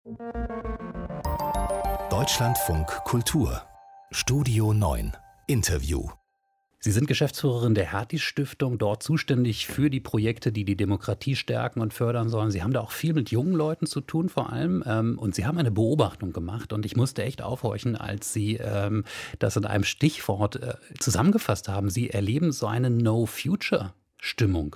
Deutschlandfunk Kultur Studio 9 Interview. Sie sind Geschäftsführerin der Hertie-Stiftung, dort zuständig für die Projekte, die die Demokratie stärken und fördern sollen. Sie haben da auch viel mit jungen Leuten zu tun vor allem. Und Sie haben eine Beobachtung gemacht und ich musste echt aufhorchen, als Sie das in einem Stichwort zusammengefasst haben. Sie erleben so eine No-Future-Stimmung.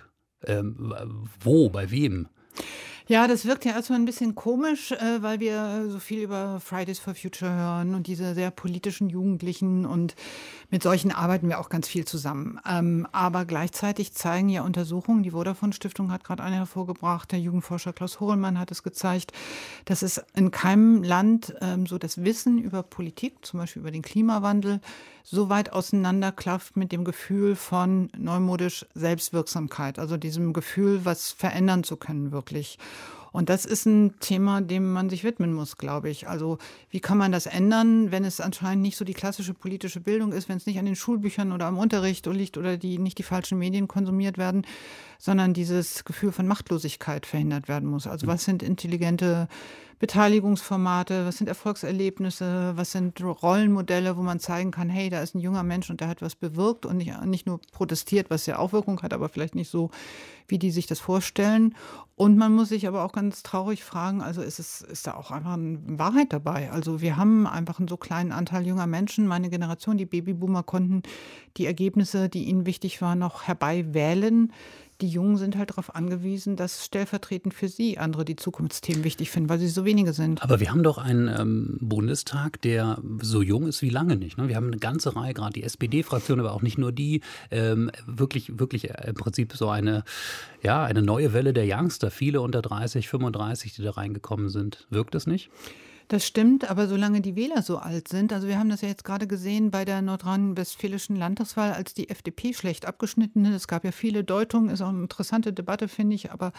Wo, bei wem? Ja, das wirkt ja erstmal ein bisschen komisch, weil wir so viel über Fridays for Future hören und diese sehr politischen Jugendlichen, und mit solchen arbeiten wir auch ganz viel zusammen. Aber gleichzeitig zeigen ja Untersuchungen, die Vodafone-Stiftung hat gerade eine hervorgebracht, der Jugendforscher Klaus Hohlmann hat es gezeigt, dass es in keinem Land so das Wissen über Politik, zum Beispiel über den Klimawandel, so weit auseinanderklafft mit dem Gefühl von neumodisch Selbstwirksamkeit, also diesem Gefühl, was verändern zu können wirklich. Und das ist ein Thema, dem man sich widmen muss, glaube ich. Also wie kann man das ändern, wenn es anscheinend nicht so die klassische politische Bildung ist, wenn es nicht an den Schulbüchern oder am Unterricht liegt oder nicht die falschen Medien konsumiert werden, sondern dieses Gefühl von Machtlosigkeit verhindert werden muss. Also was sind intelligente Beteiligungsformate, was sind Erfolgserlebnisse, was sind Rollenmodelle, wo man zeigen kann, hey, da ist ein junger Mensch und der hat was bewirkt und nicht nur protestiert, was ja auch Wirkung hat, aber vielleicht nicht so, wie die sich das vorstellen. Und man muss sich aber auch ganz traurig fragen, also ist da auch einfach eine Wahrheit dabei? Also wir haben einfach einen so kleinen Anteil junger Menschen. Meine Generation, die Babyboomer, konnten die Ergebnisse, die ihnen wichtig waren, noch herbei wählen. Die Jungen sind halt darauf angewiesen, dass stellvertretend für sie andere die Zukunftsthemen wichtig finden, weil sie so wenige sind. Aber wir haben doch einen Bundestag, der so jung ist wie lange nicht. Ne? Wir haben eine ganze Reihe, gerade die SPD-Fraktion, aber auch nicht nur die, wirklich im Prinzip so eine neue Welle der Youngster. Viele unter 30, 35, die da reingekommen sind. Wirkt das nicht? Das stimmt, aber solange die Wähler so alt sind, also wir haben das ja jetzt gerade gesehen bei der nordrhein-westfälischen Landtagswahl, als die FDP schlecht abgeschnitten ist. Es gab ja viele Deutungen, ist auch eine interessante Debatte, finde ich, aber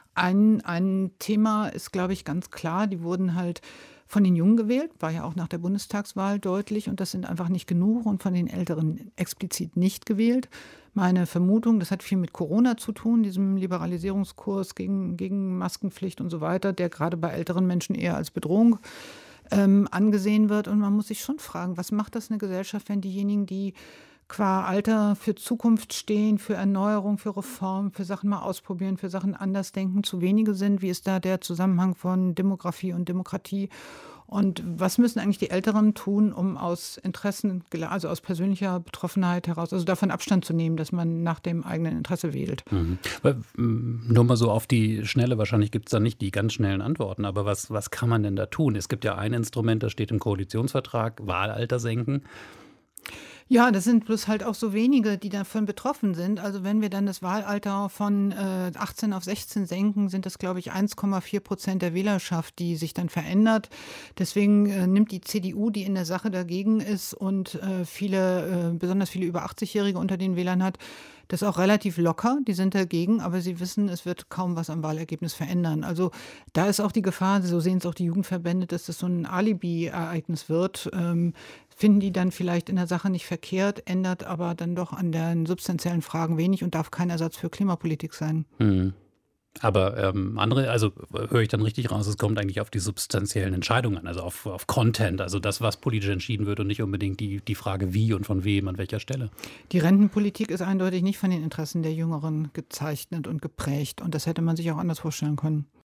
ein Thema ist, glaube ich, ganz klar, die wurden halt von den Jungen gewählt, war ja auch nach der Bundestagswahl deutlich, und das sind einfach nicht genug, und von den Älteren explizit nicht gewählt. Meine Vermutung, das hat viel mit Corona zu tun, diesem Liberalisierungskurs gegen Maskenpflicht und so weiter, der gerade bei älteren Menschen eher als Bedrohung angesehen wird. Und man muss sich schon fragen, was macht das eine Gesellschaft, wenn diejenigen, die qua Alter für Zukunft stehen, für Erneuerung, für Reform, für Sachen mal ausprobieren, für Sachen anders denken, zu wenige sind? Wie ist da der Zusammenhang von Demografie und Demokratie? Und was müssen eigentlich die Älteren tun, um aus Interessen, also aus persönlicher Betroffenheit heraus, also davon Abstand zu nehmen, dass man nach dem eigenen Interesse wählt? Nur mal so auf die Schnelle, wahrscheinlich gibt es da nicht die ganz schnellen Antworten, aber was kann man denn da tun? Es gibt ja ein Instrument, das steht im Koalitionsvertrag, Wahlalter senken. Ja, das sind bloß halt auch so wenige, die davon betroffen sind. Also wenn wir dann das Wahlalter von 18 auf 16 senken, sind das, glaube ich, 1,4% der Wählerschaft, die sich dann verändert. Deswegen nimmt die CDU, die in der Sache dagegen ist und besonders viele über 80-Jährige unter den Wählern hat, das auch relativ locker. Die sind dagegen, aber sie wissen, es wird kaum was am Wahlergebnis verändern. Also da ist auch die Gefahr, so sehen es auch die Jugendverbände, dass das so ein Alibi-Ereignis wird. Finden die dann vielleicht in der Sache nicht verkehrt, ändert aber dann doch an den substanziellen Fragen wenig und darf kein Ersatz für Klimapolitik sein. Aber also höre ich dann richtig raus, es kommt eigentlich auf die substanziellen Entscheidungen an, also auf Content, also das, was politisch entschieden wird und nicht unbedingt die Frage, wie und von wem, an welcher Stelle. Die Rentenpolitik ist eindeutig nicht von den Interessen der Jüngeren gezeichnet und geprägt, und das hätte man sich auch anders vorstellen können.